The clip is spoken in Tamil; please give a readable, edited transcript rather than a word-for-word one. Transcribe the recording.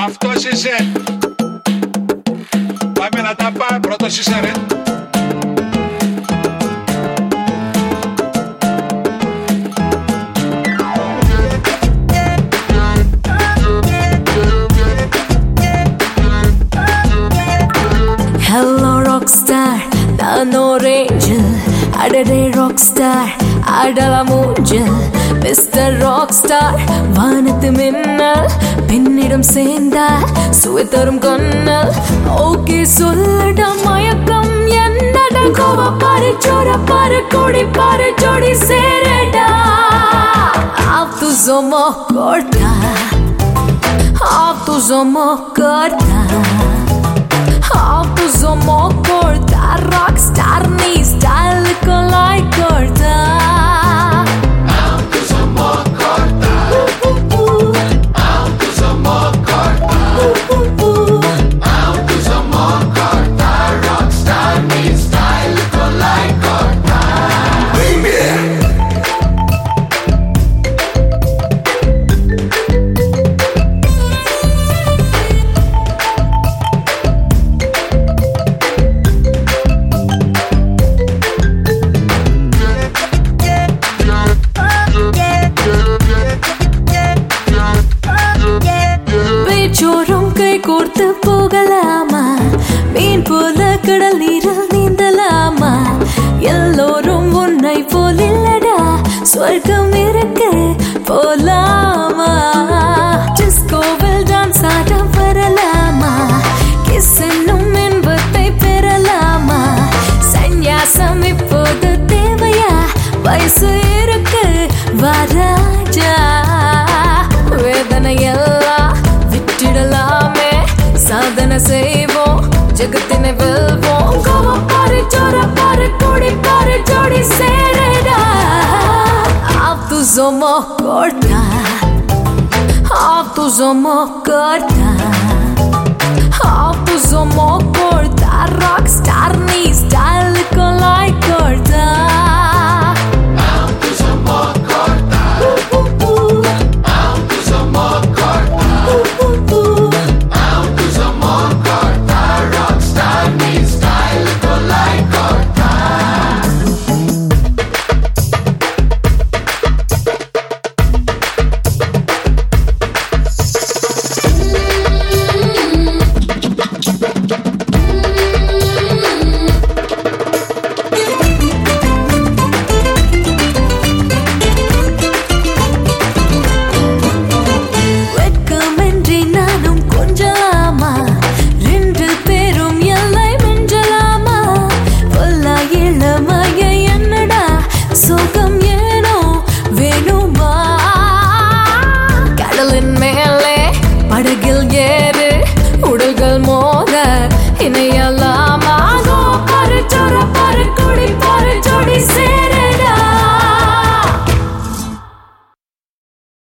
Αυτός είσαι. Πάμε να τα πάμε. Πρώτος είσαι ρε. Hello rockstar, nano angel. Adade rockstar, adala moonjal. Mr. Rockstar, vaanathu minnal. Pinnidam சேர்ந்தால் சுவை தரும் கண்ணல். Okay சொல்லடா மயக்கம் என்னடா கோவ பாரு சோர பாரு கொடி பாரு ஜோடி சேரடா. आप तू zomo korta, आप तू zomo korta. आप तू zomo korta, rockstar ni style ko like korta. आप तू zomo korta, आप तू zomo korta, आप तू zomo korta, rockstar ni style ko like korta. Baby. பேச்சோறும் கை கோர்த்து போகலாமா, மீன் போல கடல் நீரில் நீந்தலாமா. எல்லோரும் உன்னை போல் இல்லடா, சொர்க்கம் இருக்க போலாமா. டிஸ்கோவில் டான்ஸ் ஆட வரலாமா, கிஸ் என்னும் இன்பத்தை பெறலாமா. சந்நியாசம் இப்போது தேவையா, வயசு இருக்கு வராஜா. வேதனை எல்லாம் விட்டுடலாமே, சாதனை செய்வோம் ஜகத்தினை வெல்வோம். கோவம் பாரு சோர பாரு கொடி பாரு ஜோடி சேரடா. आप तू zomo korta, आप तू zomo korta, आप तू zomo korta, rockstar ni style ko like korta.